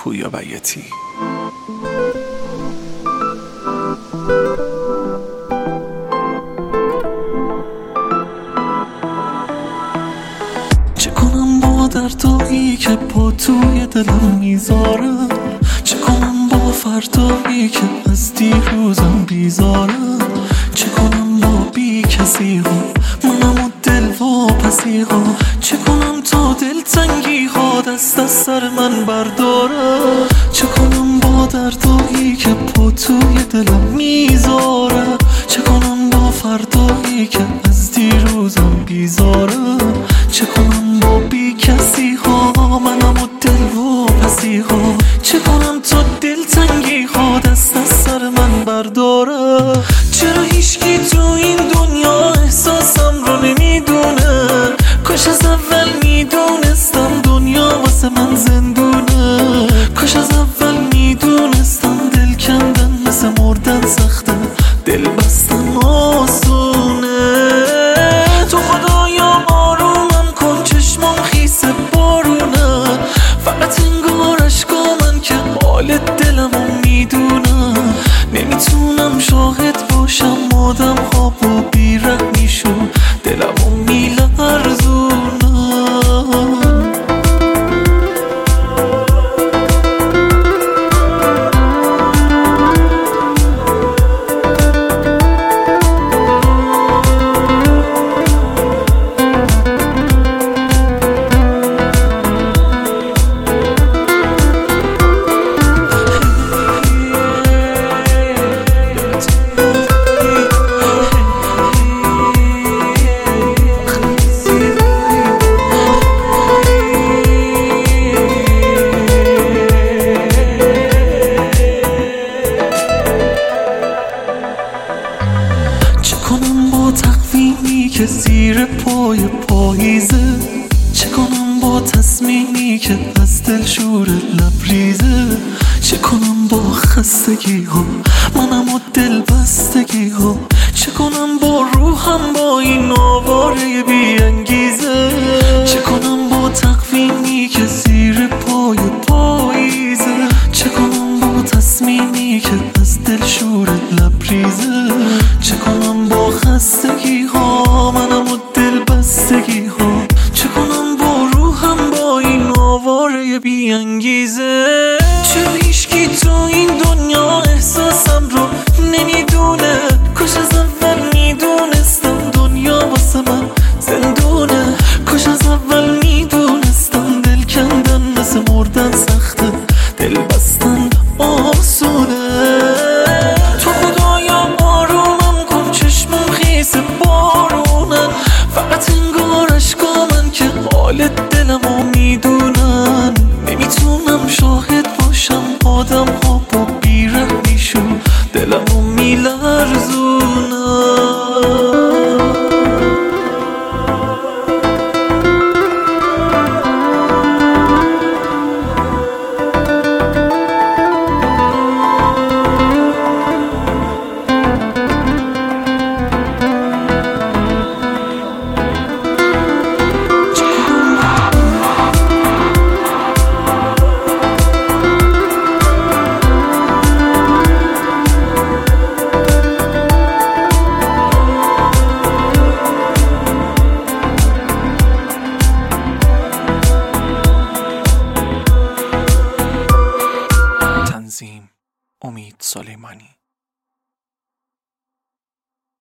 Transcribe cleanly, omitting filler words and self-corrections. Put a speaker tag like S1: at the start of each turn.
S1: پویا بیاتی. چه کنم با دردایی که پا توی دلم میذاره، چه کنم با فردایی که از دیروزم بیزاره، چه کنم با بی کسی ها منم و دل واپسی ها، چه کنم تا دلتنگی ها دست از سر من برداره، چه کنم با دردایی که پا توی دلم میذاره، چه کنم با فردایی که از دیروزم بیزاره، چه کنم با بی کسی ها منم و دل واپسی ها، چه کنم تا دلتنگی ها دست از سر من برداره. چرا هیچکی تو این دنیا احساسم رو نمیدونه، کاش از اول میدونستم دنیا واسه من زندونه، کاش از اول میدونستم دل کندن مثل مردن سخته، دل بستن آسونه. تو خدایا آرومم کن چشمام خیس بارونه، فقط انگار اشکا من که حال دلمو میدونه، نمیتونم شاهد باشم آدم ها با بیرحمیشون دلمو میلرزونه. تقویمی که زیر پای پاییزه، چه کنم با تصمیمی که از دل شور لبریزه، چه کنم با خستگی ها منم و دل بستگی ها، چه کنم با روحم با این آواره بی انگیزه، چه کنم با تقویمی که زیر پای پاییزه، چه کنم با تصمیمی که از دل شور لبریزه، چه کنم با خستگی ها منم و دل بستگی ها، چه کنم با روحم با این آواره بی انگیزه. چرا هیچکی تو این دنیا احساسم رو نمیدونه، کاش از اول میدونستم دنیا واسه من زندونه، کاش از اول میدونستم دل کندن مثل مردن سخته، دل بستن آسونه. تو خدایا آرومم کن چشمم خیس بارونن، فقط انگار اشکا من که حال دلمو میدونن، نمیتونم شاهد باشم آدم ها با بیرحمیشون دلمو میلرزونن. امید سلیمانی.